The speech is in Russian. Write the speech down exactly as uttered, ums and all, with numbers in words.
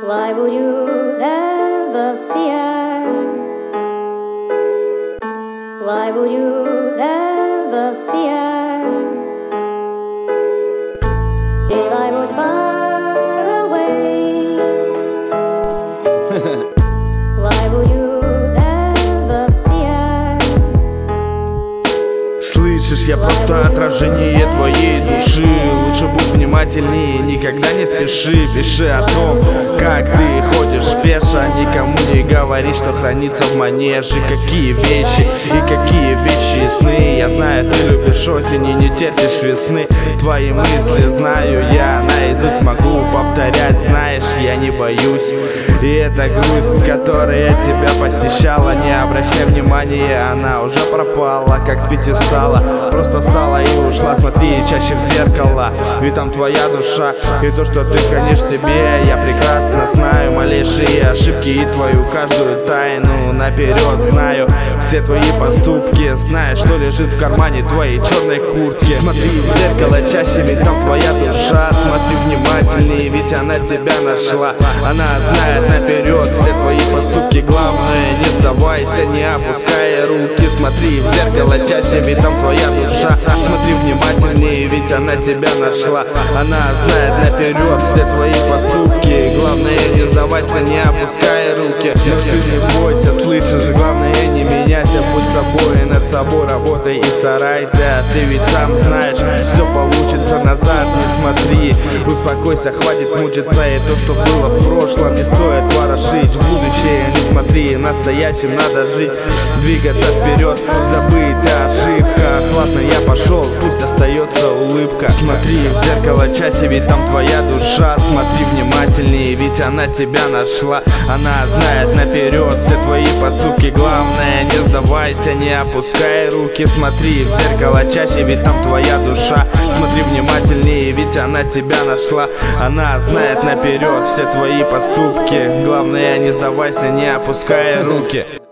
Why would you ever fear? Why would you ever fear? If I would far away, why would you ever fear? Слышишь, я просто отражение твоей души. Лучше будь внимательнее, никогда не спеши. Пиши о том, как ты ходишь пешо. Никому не говори, что хранится в манеже. Какие вещи и какие вещи сны. Я знаю, ты любишь осень и не терпишь весны. Твои мысли знаю я, наизусть могу повторять. Знаешь, я не боюсь. И эта грусть, которая тебя посещала, не обращай внимания, она уже пропала, как с пьедестала. Просто встала и ушла, смотри чаще в зеркало, ведь там твоя душа. И то, что ты хранишь в себе, я прекрасно знаю. Малейшие ошибки и твою каждую тайну наперед знаю. Все твои поступки, знаешь, что лежит в кармане твоей черной куртки. Смотри в зеркало чаще, ведь там твоя душа. Смотри внимательнее, ведь она тебя нашла. Она знает наперед все твои поступки. Главное, не сдавайся, не опускай руки. Смотри в зеркало чаще, ведь там твоя душа. Смотри внимательнее, ведь она тебя нашла. Она знает наперед все твои поступки. Главное, не сдавайся, не опускай руки. Но ты не бойся, слышишь, главное не меняйся. Будь собой, над собой работай и старайся. Ты ведь сам знаешь, все получится, назад не смотри. Успокойся, хватит мучиться. И то, что было в прошлом, не стоит ворошить. В будущее не смотри, настоящим надо жить. Двигаться вперед, забыть о ошибках. Ладно, я пошел, пусть остается улыбка. Смотри в зеркало чаще, ведь там твоя душа. Смотри внимательнее, ведь она тебя нашла. Она знает наперед все твои поступки. Главное, не сдавайся, не опускай руки. Смотри в зеркало чаще, ведь там твоя душа. Смотри внимательнее, ведь она тебя нашла. Она знает наперед все твои поступки. Главное, не сдавайся, не опускай руки.